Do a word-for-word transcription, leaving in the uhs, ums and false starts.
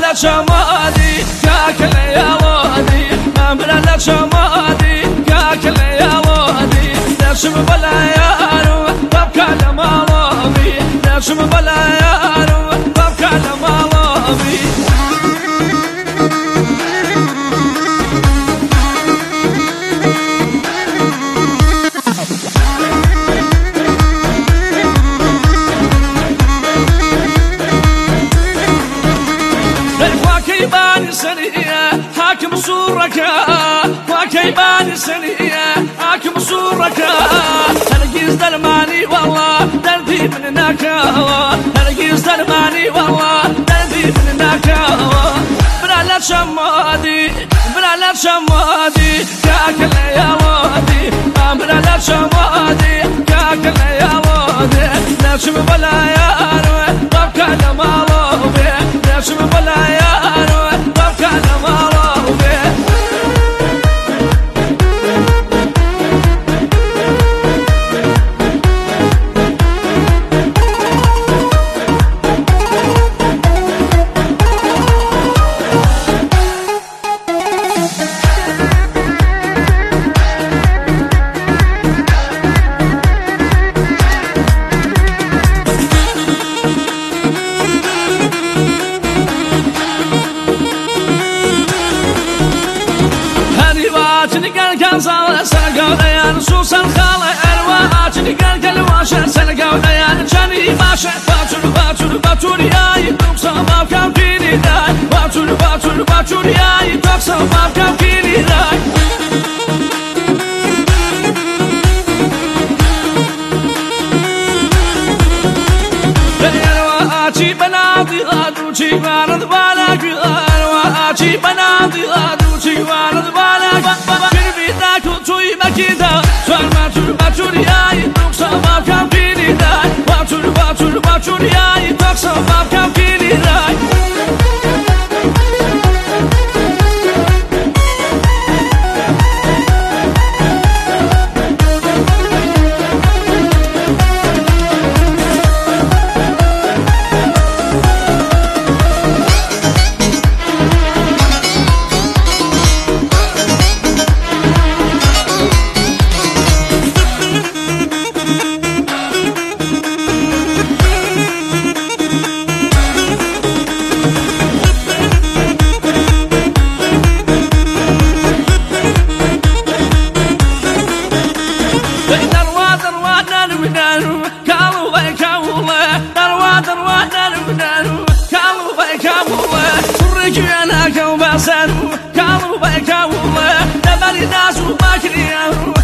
شمادي كاكل يا ودي أمرنا شمادي كاكل يا ودي نشم بلا يارو ببكى لمالوبي نشم بلا يارو ببكى لمالوبي واكيبان سنية حاكم صورك واكيبان سنية حاكم صورك ترقيز درماني والله دردي من نكاوة ترقيز درماني والله دردي من نكاوة بلا شمادي بلا شمادي كاكل يا ودي بلا شمادي كاكل يا ودي نشم بلا يارو ببكى لمالوبي نشم بلا يارو ببكى لمالوبي سرقوا ليان سوس الخالة أرواحاتني قال قلواشة سرقوا ليان جاني باشا باتور باتور باتور ياي توكسا ما كان فيني داي باتور باتور باتور ياي توكسا ما كان فيني داي أرواحاتي بنادي غادوشي وارد بالك أرواحاتي بنادي غادوشي وارد بالك توي مكيدا سوال باتور باتور ياي توكسا ما كان فيني داي باتور باتور باتور ياي توكسا ما كان فيني داي كانوا بسانو كانوا بيكاوله دبر الناس وباكريانو